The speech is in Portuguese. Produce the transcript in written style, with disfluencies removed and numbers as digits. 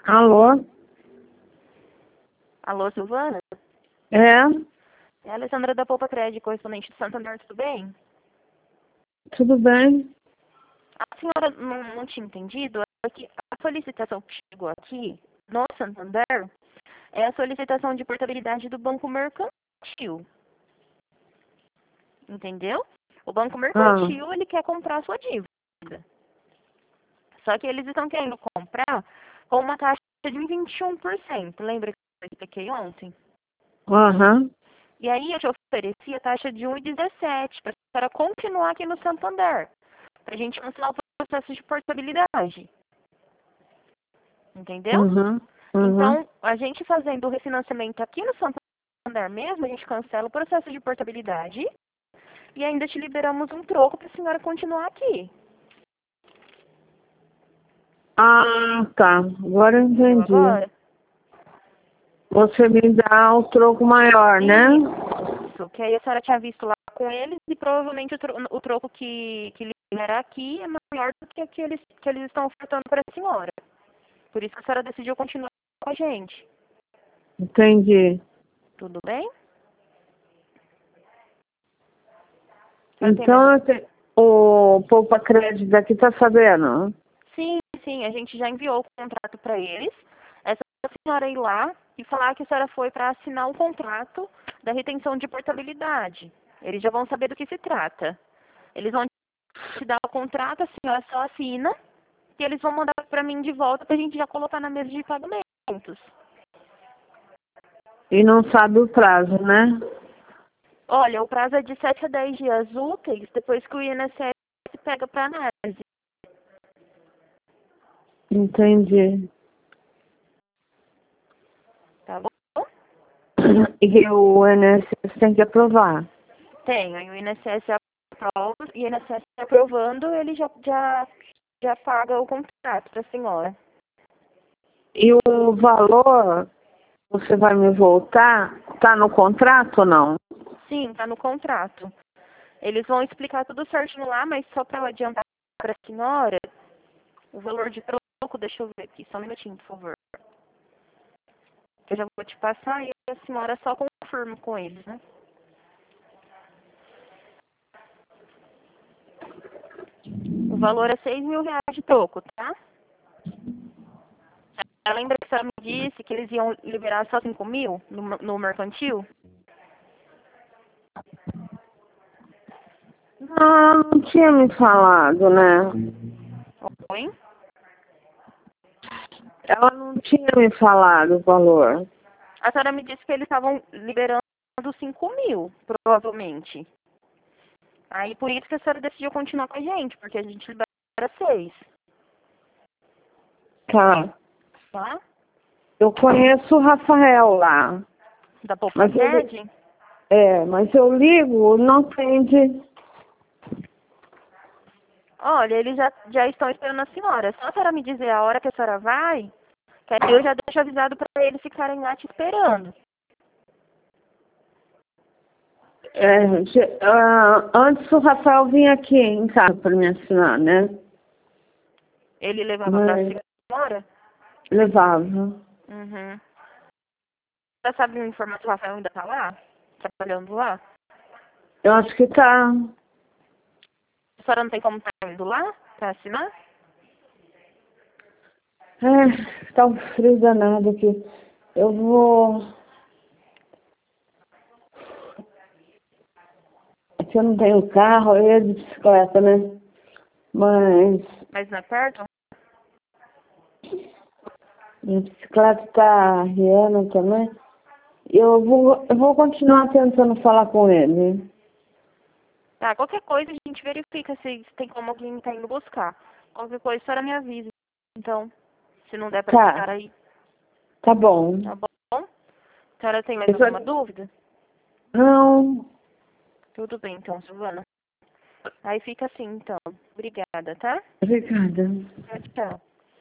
Alô? Alô, Silvana? É? É a Alessandra da Poupa Crédito, correspondente do Santander, tudo bem? Tudo bem? A senhora não tinha entendido? É que a solicitação que chegou aqui no Santander é a solicitação de portabilidade do Banco Mercantil. Entendeu? O Banco Ah, Mercantil, ele quer comprar a sua dívida. Só que eles estão querendo comprar com uma taxa de 21%. Lembra que eu expliquei ontem? aham. E aí eu te ofereci a taxa de 1,17 para a senhora continuar aqui no Santander, para a gente cancelar o processo de portabilidade. Entendeu? Uhum. Uhum. Então, a gente fazendo o refinanciamento aqui no Santander mesmo, a gente cancela o processo de portabilidade e ainda te liberamos um troco para a senhora continuar aqui. Ah, tá. Agora eu Entendeu entendi. agora? Você me dá o troco maior, né? Isso, que aí a senhora tinha visto lá com eles e provavelmente o troco que liberar aqui é maior do que aqueles que eles estão ofertando para a senhora. Por isso que a senhora decidiu continuar com a gente. Entendi. Tudo bem? A senhora tem mais... Então, o Poupa Crédito daqui tá sabendo? Sim, sim, a gente já enviou o contrato para eles. É só a senhora ir lá e falar que a senhora foi para assinar o contrato da retenção de portabilidade. Eles já vão saber do que se trata. Eles vão te dar o contrato, a senhora só assina e eles vão mandar para mim de volta para a gente já colocar na mesa de pagamentos. E não sabe o prazo, né? Olha, o prazo é de 7 a 10 dias úteis depois que o INSS pega para análise, Entendi. tá bom? E o INSS tem que aprovar. Tem, aí o INSS aprova, e o INSS aprovando, ele já paga o contrato para a senhora. E o valor, você vai me voltar? Tá no contrato ou não? Sim, tá no contrato. Eles vão explicar tudo certinho lá, mas só para eu adiantar para a senhora, o valor de troco, deixa eu ver aqui, só um minutinho, por favor. Eu já vou te passar e a senhora só confirma com eles, né? O valor é R$ 6.000 de troco, tá? Ela lembra que a senhora me disse que eles iam liberar só 5.000 no mercantil? Ah, não tinha me falado, né? Oi? Ela não tinha me falado o valor. A senhora me disse que eles estavam liberando 5.000, provavelmente. Aí por isso que a senhora decidiu continuar com a gente, porque a gente libera 6, Tá. tá? Eu conheço o Rafael lá. Da Poupa Mas Cred? mas eu ligo, não atende. Olha, eles já estão esperando a senhora. É só a senhora me dizer a hora que a senhora vai, que aí eu já deixo avisado para eles ficarem lá te esperando. Antes o Rafael vinha aqui em casa para me assinar, né? Ele levava para a Mas senhora? levava. Uhum. Você sabe me informar se o Rafael ainda tá lá? Trabalhando lá? Eu acho que tá. A senhora não tem como estar indo lá para assinar? Tá um frio danado aqui. Eu vou. Aqui eu não tenho carro, eu ia de bicicleta, né? Mas Mas não é perto? minha bicicleta tá arriando também. Eu vou continuar tentando falar com ele. Tá, qualquer coisa a gente verifica se tem como alguém tá indo buscar. Qualquer coisa a senhora me avisa. Então, se não der pra Tá, ficar aí, tá bom. tá bom? A senhora tem mais Eu alguma só- dúvida? Não, Tudo bem, então, Silvana. Aí fica assim, então. Obrigada, tá? obrigada. Tchau, tchau.